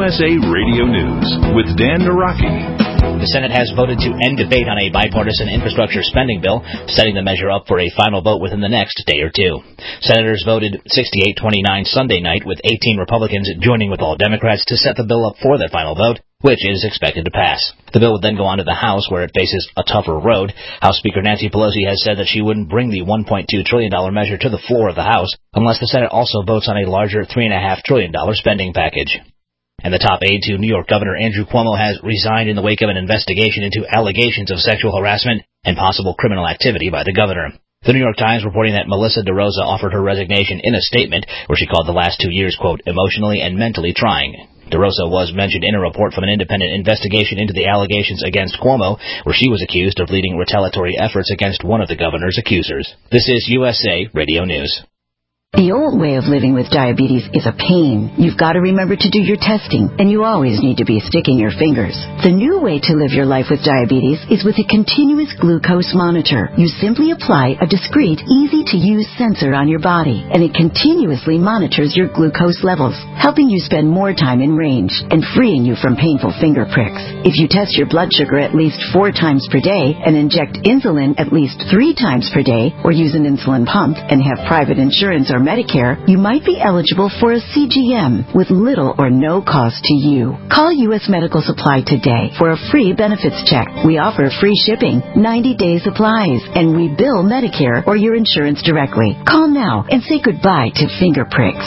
USA Radio News with Dan Naraki. The Senate has voted to end debate on a bipartisan infrastructure spending bill, setting the measure up for a final vote within the next day or two. Senators voted 68-29 Sunday night, with 18 Republicans joining with all Democrats to set the bill up for the final vote, which is expected to pass. The bill would then go on to the House, where it faces a tougher road. House Speaker Nancy Pelosi has said that she wouldn't bring the $1.2 trillion measure to the floor of the House unless the Senate also votes on a larger $3.5 trillion spending package. And the top aide to New York Governor Andrew Cuomo has resigned in the wake of an investigation into allegations of sexual harassment and possible criminal activity by the governor. The New York Times reporting that Melissa DeRosa offered her resignation in a statement where she called the last 2 years, quote, emotionally and mentally trying. DeRosa was mentioned in a report from an independent investigation into the allegations against Cuomo, where she was accused of leading retaliatory efforts against one of the governor's accusers. This is USA Radio News. The old way of living with diabetes is a pain. You've got to remember to do your testing, and you always need to be sticking your fingers. The new way to live your life with diabetes is with a continuous glucose monitor. You simply apply a discreet, easy-to-use sensor on your body, and it continuously monitors your glucose levels, helping you spend more time in range and freeing you from painful finger pricks. If you test your blood sugar at least 4 times per day and inject insulin at least 3 times per day, or use an insulin pump and have private insurance or Medicare, you might be eligible for a CGM with little or no cost to you. Call U.S. Medical Supply today for a free benefits check. We offer free shipping, 90-day supplies, and we bill Medicare or your insurance directly. Call now and say goodbye to finger pricks.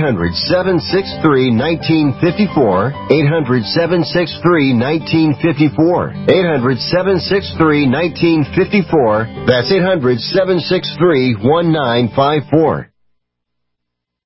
800-763-1954. 800-763-1954. 800-763-1954. That's 800-763-1954.